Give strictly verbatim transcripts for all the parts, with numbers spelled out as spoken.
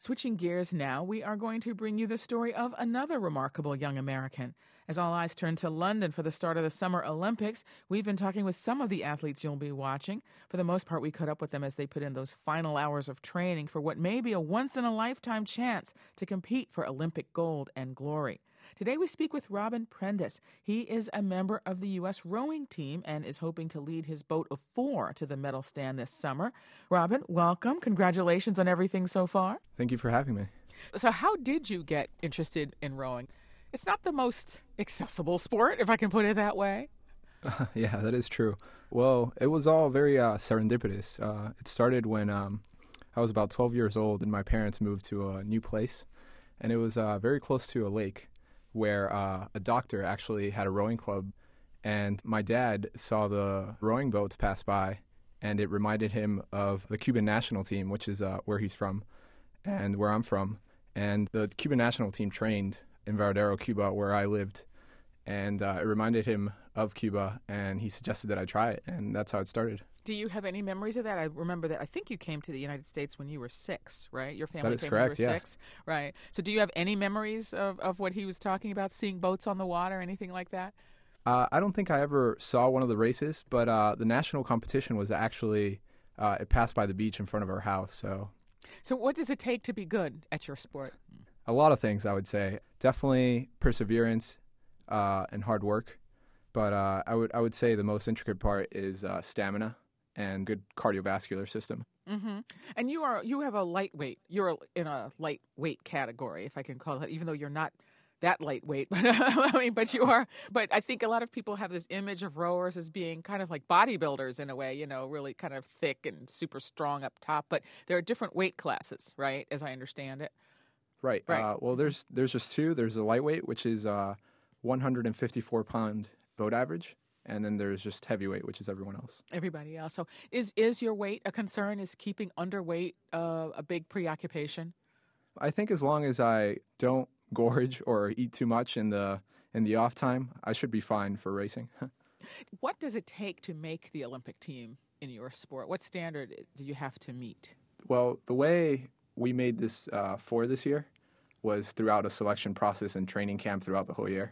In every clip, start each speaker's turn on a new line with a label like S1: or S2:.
S1: Switching gears now, we are going to bring you the story of another remarkable young American. As all eyes turn to London for the start of the Summer Olympics, we've been talking with some of the athletes you'll be watching. For the most part, we caught up with them as they put in those final hours of training for what may be a once-in-a-lifetime chance to compete for Olympic gold and glory. Today we speak with Robin Prentice. He is a member of the U S rowing team and is hoping to lead his boat of four to the medal stand this summer. Robin, welcome. Congratulations on everything so far.
S2: Thank you for having me.
S1: So how did you get interested in rowing? It's not the most accessible sport, if I can put it that way.
S2: Uh, yeah, that is true. Well, it was all very uh, serendipitous. Uh, it started when um, I was about twelve years old and my parents moved to a new place. And it was uh, very close to a lake where uh, a doctor actually had a rowing club. And my dad saw the rowing boats pass by, and it reminded him of the Cuban national team, which is uh, where he's from and where I'm from. And the Cuban national team trained in Varadero, Cuba, where I lived. And uh, it reminded him of Cuba, and he suggested that I try it, and that's how it started.
S1: Do you have any memories of that? I remember that I think you came to the United States when you were six, right? Your family
S2: That is
S1: came
S2: correct,
S1: when you were
S2: yeah.
S1: six, right? So do you have any memories of, of what he was talking about, seeing boats on the water, anything like that?
S2: Uh, I don't think I ever saw one of the races, but uh, the national competition was actually, uh, it passed by the beach in front of our house. So,
S1: So what does it take to be good at your sport?
S2: a lot of things, I would say. Definitely perseverance uh, and hard work. But uh, I would I would say the most intricate part is uh, stamina and good cardiovascular system.
S1: Mm-hmm. And you are you have a lightweight. You're in a lightweight category, if I can call it, even though you're not that lightweight. But I mean, but you are. But I think a lot of people have this image of rowers as being kind of like bodybuilders in a way, you know, really kind of thick and super strong up top. But there are different weight classes, right? As I understand it.
S2: Right.
S1: Right.
S2: Uh, well, there's there's just two. There's a lightweight, which is uh, one hundred fifty-four pound boat average. And then there's just heavyweight, which is everyone else.
S1: Everybody else. So is is your weight a concern? Is keeping underweight uh, a big preoccupation?
S2: I think as long as I don't gorge or eat too much in the in the off time, I should be fine for racing.
S1: What does it take to make the Olympic team in your sport? What standard do you have to meet?
S2: Well, the way we made this uh, for this year was throughout a selection process and training camp throughout the whole year.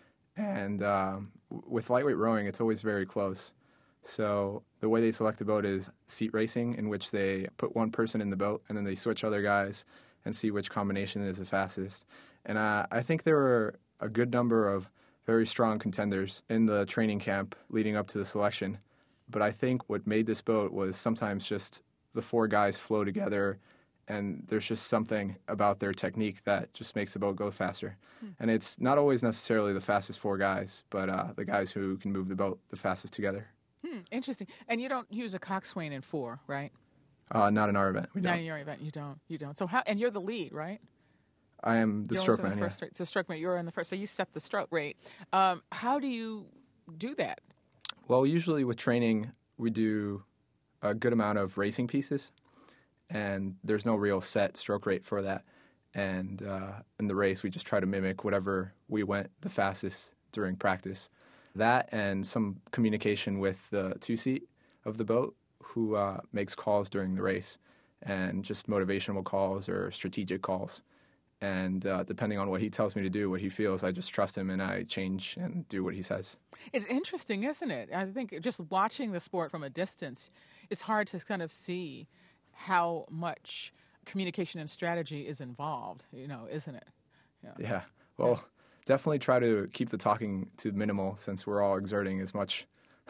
S2: And um, with lightweight rowing, it's always very close. So the way they select the boat is seat racing, in which they put one person in the boat and then they switch other guys and see which combination is the fastest. And uh, I think there were a good number of very strong contenders in the training camp leading up to the selection. But I think what made this boat was sometimes just the four guys flow together, and there's just something about their technique that just makes the boat go faster. Hmm. And it's not always necessarily the fastest four guys, but uh, the guys who can move the boat the fastest together.
S1: Hmm, interesting. And you don't use a coxswain in four, right?
S2: Uh, not in our event. We
S1: not
S2: don't.
S1: in your event. You don't. You don't. So how? And you're the lead, right?
S2: I am the
S1: you're
S2: stroke
S1: also
S2: man.
S1: The first
S2: Yeah.
S1: rate. So stroke man. You're in the first. So you set the stroke rate. Um, how do you do that?
S2: Well, usually with training, we do a good amount of racing pieces. And there's no real set stroke rate for that. And uh, in the race, we just try to mimic whatever we went the fastest during practice. That and some communication with the two-seat of the boat who uh, makes calls during the race, and just motivational calls or strategic calls. And uh, depending on what he tells me to do, what he feels, I just trust him and I change and do what he says.
S1: It's interesting, isn't it? I think just watching the sport from a distance, it's hard to kind of see how much communication and strategy is involved, you know, isn't it?
S2: Yeah. yeah. Well, yeah. Definitely try to keep the talking to minimal, since we're all exerting as much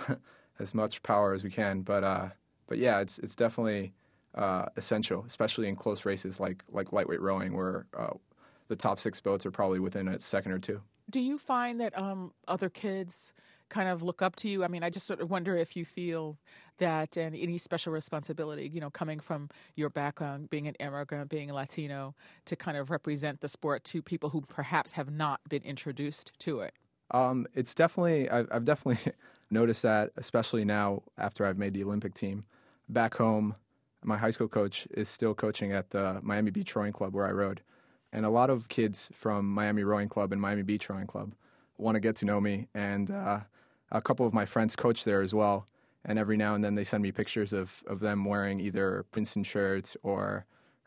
S2: as much power as we can. But uh, but yeah, it's it's definitely uh, essential, especially in close races like like lightweight rowing, where uh, the top six boats are probably within a second or two.
S1: Do you find that um, other kids kind of look up to you? I mean, I just sort of wonder if you feel that, and any special responsibility, you know, coming from your background, being an immigrant, being a Latino, to kind of represent the sport to people who perhaps have not been introduced to it.
S2: Um, it's definitely, I've, I've definitely noticed that, especially now after I've made the Olympic team. Back home, my high school coach is still coaching at the Miami Beach Rowing Club where I rowed. And a lot of kids from Miami Rowing Club and Miami Beach Rowing Club want to get to know me. And uh, a couple of my friends coach there as well. And every now and then they send me pictures of, of them wearing either Princeton shirts or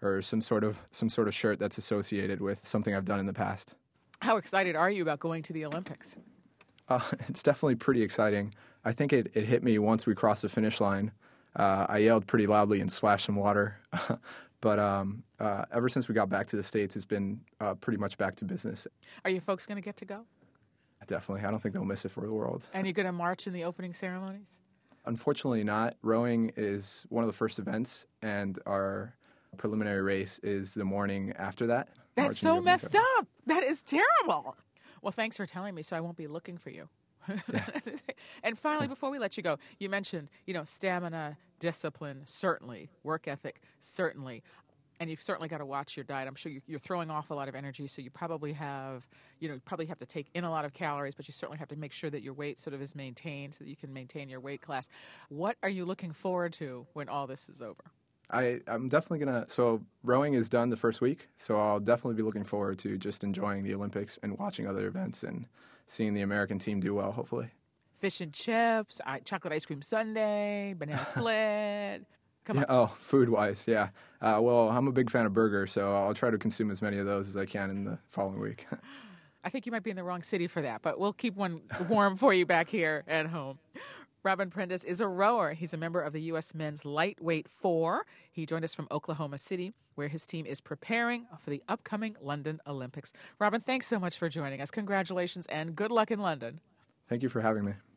S2: or some sort of some sort of shirt that's associated with something I've done in the past.
S1: How excited are you about going to the Olympics?
S2: Uh, it's definitely pretty exciting. I think it, it hit me once we crossed the finish line. Uh, I yelled pretty loudly and splashed some water. But um, uh, ever since we got back to the States, it's been uh, pretty much back to business.
S1: Are your folks going to get to go?
S2: Definitely. I don't think they'll miss it for the world.
S1: And you're going to march in the opening ceremonies?
S2: Unfortunately not. Rowing is one of the first events, and our preliminary race is the morning after that.
S1: That's so messed up. That is terrible. Well, thanks for telling me, so I won't be looking for you. Yeah. And finally, before we let you go, you mentioned, you know, stamina, discipline, certainly, work ethic, certainly. And you've certainly got to watch your diet. I'm sure you're throwing off a lot of energy, so you probably have, you know, you probably have to take in a lot of calories, but you certainly have to make sure that your weight sort of is maintained so that you can maintain your weight class. What are you looking forward to when all this is over?
S2: I, I'm definitely going to, so rowing is done the first week, so I'll definitely be looking forward to just enjoying the Olympics and watching other events and seeing the American team do well, hopefully.
S1: Fish and chips, chocolate ice cream sundae, banana split. Come
S2: yeah,
S1: on.
S2: Oh, food-wise, yeah. Uh, well, I'm a big fan of burgers, so I'll try to consume as many of those as I can in the following week.
S1: I think you might be in the wrong city for that, but we'll keep one warm for you back here at home. Robin Prentice is a rower. He's a member of the U S Men's Lightweight Four. He joined us from Oklahoma City, where his team is preparing for the upcoming London Olympics. Robin, thanks so much for joining us. Congratulations and good luck in London.
S2: Thank you for having me.